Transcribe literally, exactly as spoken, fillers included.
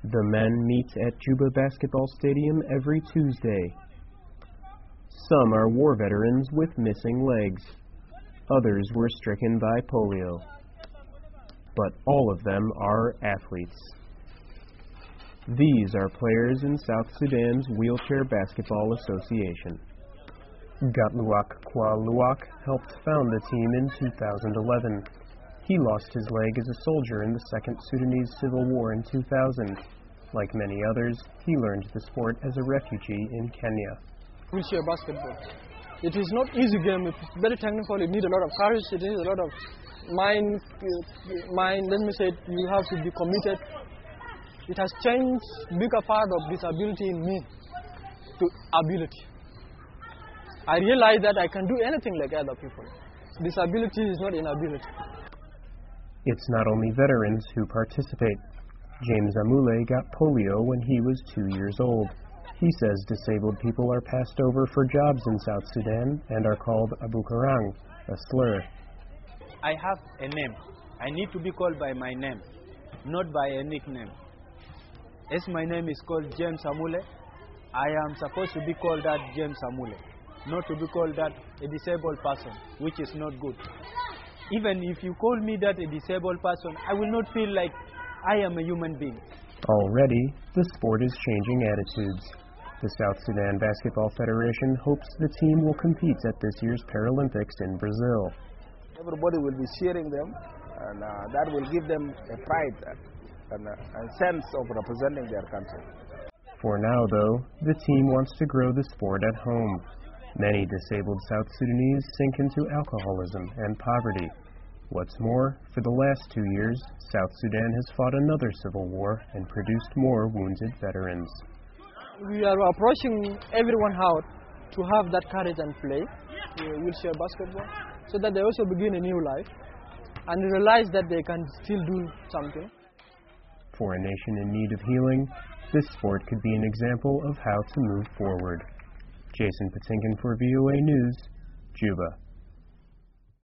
The men meet at Juba Basketball Stadium every Tuesday. Some are war veterans with missing legs. Others were stricken by polio. But all of them are athletes. These are players in South Sudan's Wheelchair Basketball Association. Gatluak Kwa Luak helped found the team in two thousand eleven. He lost his leg as a soldier in the Second Sudanese Civil War in two thousand. Like many others, he learned the sport as a refugee in Kenya. Wheelchair basketball. It is not easy game. It's very technical. It needs a lot of courage. It needs a lot of mind. Mind. Let me say, it, you have to be committed. It has changed bigger part of disability in me to ability. I realize that I can do anything like other people. Disability is not inability. It's not only veterans who participate. James Amule got polio when he was two years old. He says disabled people are passed over for jobs in South Sudan and are called Abu Karang, a slur. I have a name. I need to be called by my name, not by a nickname. As my name is called James Amule, I am supposed to be called that James Amule, not to be called that a disabled person, which is not good. Even if you call me that a disabled person, I will not feel like I am a human being. Already, the sport is changing attitudes. The South Sudan Basketball Federation hopes the team will compete at this year's Paralympics in Brazil. Everybody will be cheering them, and uh, that will give them a pride and a, a sense of representing their country. For now, though, the team wants to grow the sport at home. Many disabled South Sudanese sink into alcoholism and poverty. What's more, for the last two years, South Sudan has fought another civil war and produced more wounded veterans. We are approaching everyone out to have that courage and play uh, wheelchair basketball, so that they also begin a new life and realize that they can still do something. For a nation in need of healing, this sport could be an example of how to move forward. Jason Patinkin for V O A News, Juba.